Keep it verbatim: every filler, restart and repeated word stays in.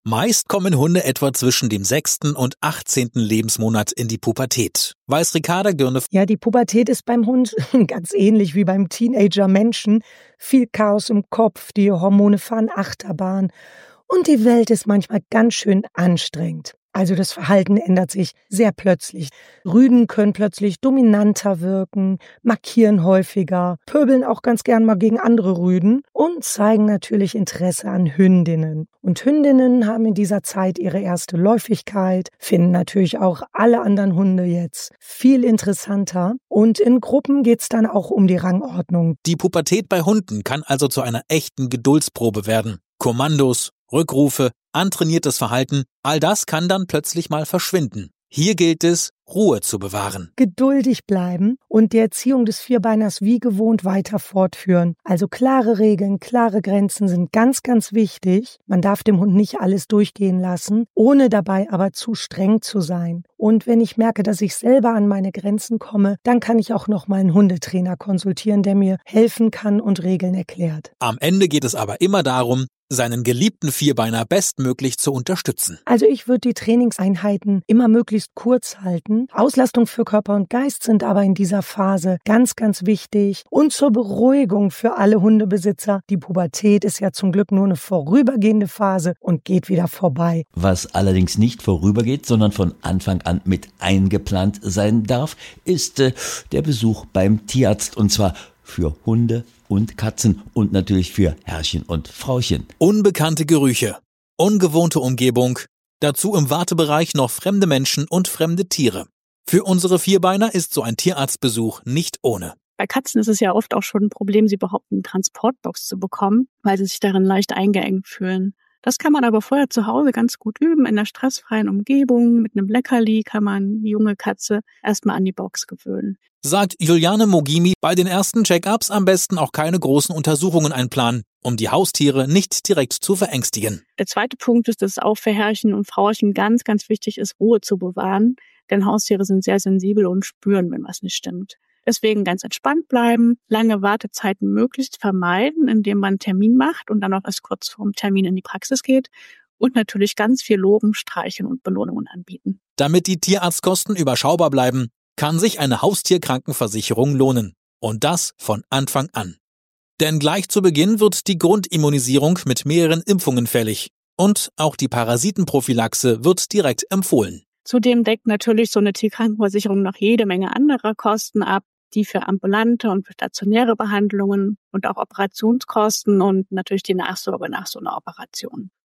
Meist kommen Hunde etwa zwischen dem sechsten und achtzehnten Lebensmonat in die Pubertät. Weiß Ricarda Gürne. Ja, die Pubertät ist beim Hund ganz ähnlich wie beim Teenager-Menschen. Viel Chaos im Kopf, die Hormone fahren Achterbahn und die Welt ist manchmal ganz schön anstrengend. Also das Verhalten ändert sich sehr plötzlich. Rüden können plötzlich dominanter wirken, markieren häufiger, pöbeln auch ganz gern mal gegen andere Rüden und zeigen natürlich Interesse an Hündinnen. Und Hündinnen haben in dieser Zeit ihre erste Läufigkeit, finden natürlich auch alle anderen Hunde jetzt viel interessanter. Und in Gruppen geht's dann auch um die Rangordnung. Die Pubertät bei Hunden kann also zu einer echten Geduldsprobe werden. Kommandos, Rückrufe, antrainiertes Verhalten, all das kann dann plötzlich mal verschwinden. Hier gilt es, Ruhe zu bewahren. Geduldig bleiben und die Erziehung des Vierbeiners wie gewohnt weiter fortführen. Also klare Regeln, klare Grenzen sind ganz, ganz wichtig. Man darf dem Hund nicht alles durchgehen lassen, ohne dabei aber zu streng zu sein. Und wenn ich merke, dass ich selber an meine Grenzen komme, dann kann ich auch noch mal einen Hundetrainer konsultieren, der mir helfen kann und Regeln erklärt. Am Ende geht es aber immer darum, seinen geliebten Vierbeiner bestmöglich zu unterstützen. Also ich würde die Trainingseinheiten immer möglichst kurz halten. Auslastung für Körper und Geist sind aber in dieser Phase ganz, ganz wichtig. Und zur Beruhigung für alle Hundebesitzer, die Pubertät ist ja zum Glück nur eine vorübergehende Phase und geht wieder vorbei. Was allerdings nicht vorübergeht, sondern von Anfang an mit eingeplant sein darf, ist äh, der Besuch beim Tierarzt, und zwar für Hunde und Katzen und natürlich für Herrchen und Frauchen. Unbekannte Gerüche, ungewohnte Umgebung, dazu im Wartebereich noch fremde Menschen und fremde Tiere. Für unsere Vierbeiner ist so ein Tierarztbesuch nicht ohne. Bei Katzen ist es ja oft auch schon ein Problem, sie überhaupt eine Transportbox zu bekommen, weil sie sich darin leicht eingeengt fühlen. Das kann man aber vorher zu Hause ganz gut üben. In einer stressfreien Umgebung mit einem Leckerli kann man die junge Katze erstmal an die Box gewöhnen. Sagt Juliane Mogimi, bei den ersten Check-ups am besten auch keine großen Untersuchungen einplanen, um die Haustiere nicht direkt zu verängstigen. Der zweite Punkt ist, dass es auch für Herrchen und Frauchen ganz, ganz wichtig ist, Ruhe zu bewahren. Denn Haustiere sind sehr sensibel und spüren, wenn was nicht stimmt. Deswegen ganz entspannt bleiben, lange Wartezeiten möglichst vermeiden, indem man einen Termin macht und dann auch erst kurz vorm Termin in die Praxis geht und natürlich ganz viel loben, streicheln und Belohnungen anbieten. Damit die Tierarztkosten überschaubar bleiben, kann sich eine Haustierkrankenversicherung lohnen. Und das von Anfang an. Denn gleich zu Beginn wird die Grundimmunisierung mit mehreren Impfungen fällig. Und auch die Parasitenprophylaxe wird direkt empfohlen. Zudem deckt natürlich so eine Tierkrankenversicherung noch jede Menge anderer Kosten ab, die für ambulante und für stationäre Behandlungen und auch Operationskosten und natürlich die Nachsorge nach so einer Operation.